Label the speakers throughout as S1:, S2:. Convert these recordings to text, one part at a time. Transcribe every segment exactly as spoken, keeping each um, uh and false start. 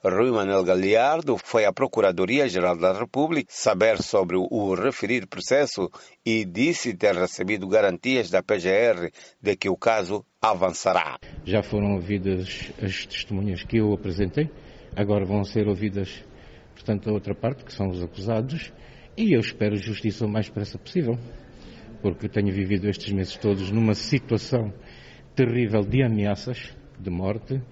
S1: Rui Manuel Galhardo foi à Procuradoria-Geral da República saber sobre o referido processo e disse ter recebido garantias da P G R de que o caso avançará.
S2: Já foram ouvidas as testemunhas que eu apresentei, agora vão ser ouvidas, portanto, a outra parte, que são os acusados, e eu espero justiça o mais depressa possível, porque tenho vivido estes meses todos numa situação terrível de ameaças, de morte,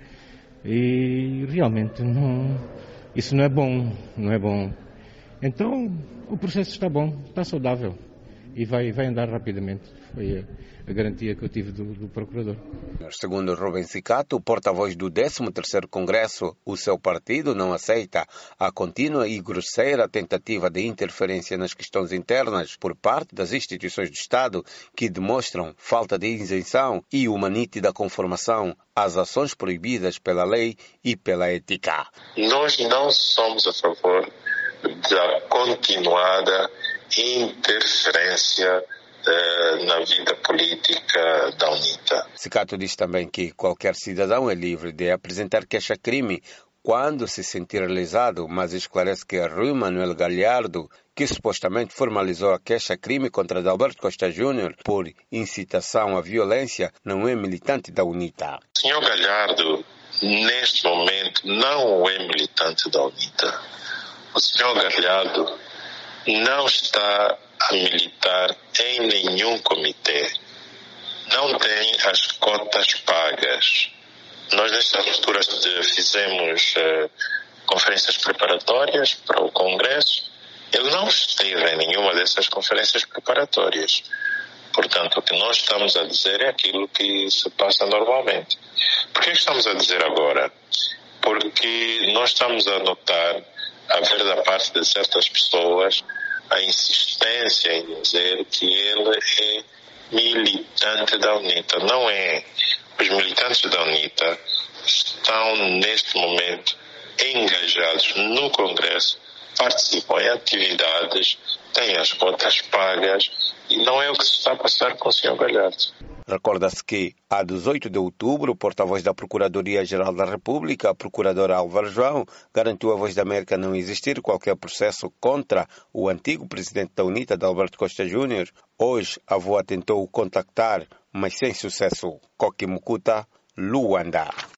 S2: e realmente não, isso não é bom, não é bom. Então, o processo está bom, está saudável e vai, vai andar rapidamente. Foi a, a garantia que eu tive do, do Procurador.
S1: Segundo Rubem Cicato, porta-voz do décimo terceiro Congresso, o seu partido não aceita a contínua e grosseira tentativa de interferência nas questões internas por parte das instituições do Estado que demonstram falta de isenção e uma nítida conformação às ações proibidas pela lei e pela ética.
S3: Nós não somos a favor da continuada interferência eh, na vida política da UNITA.
S1: Cicato diz também que qualquer cidadão é livre de apresentar queixa-crime quando se sentir lesado, mas esclarece que Rui Manuel Galhardo, que supostamente formalizou a queixa-crime contra Adalberto Costa Júnior por incitação à violência, não é militante da UNITA.
S3: O senhor Galhardo, neste momento, não é militante da UNITA. O senhor Galhardo não está a militar em nenhum comitê. Não tem as cotas pagas. Nós, nesta altura, fizemos uh, conferências preparatórias para o Congresso. Ele não esteve em nenhuma dessas conferências preparatórias. Portanto, o que nós estamos a dizer é aquilo que se passa normalmente. Por que estamos a dizer agora? Porque nós estamos a notar, a ver da parte de certas pessoas, a insistência em dizer que ele é militante da UNITA. Não é. Os militantes da UNITA estão, neste momento, engajados no Congresso, participam em atividades, têm as cotas pagas e não é o que se está a passar com o senhor Galhardo.
S1: Recorda-se que, a dezoito de outubro, o porta-voz da Procuradoria-Geral da República, a procuradora Álvaro João, garantiu à Voz da América não existir qualquer processo contra o antigo presidente da UNITA, Adalberto Costa Júnior. Hoje, a V O A tentou contactar, mas sem sucesso. Koki Mukuta, Luanda.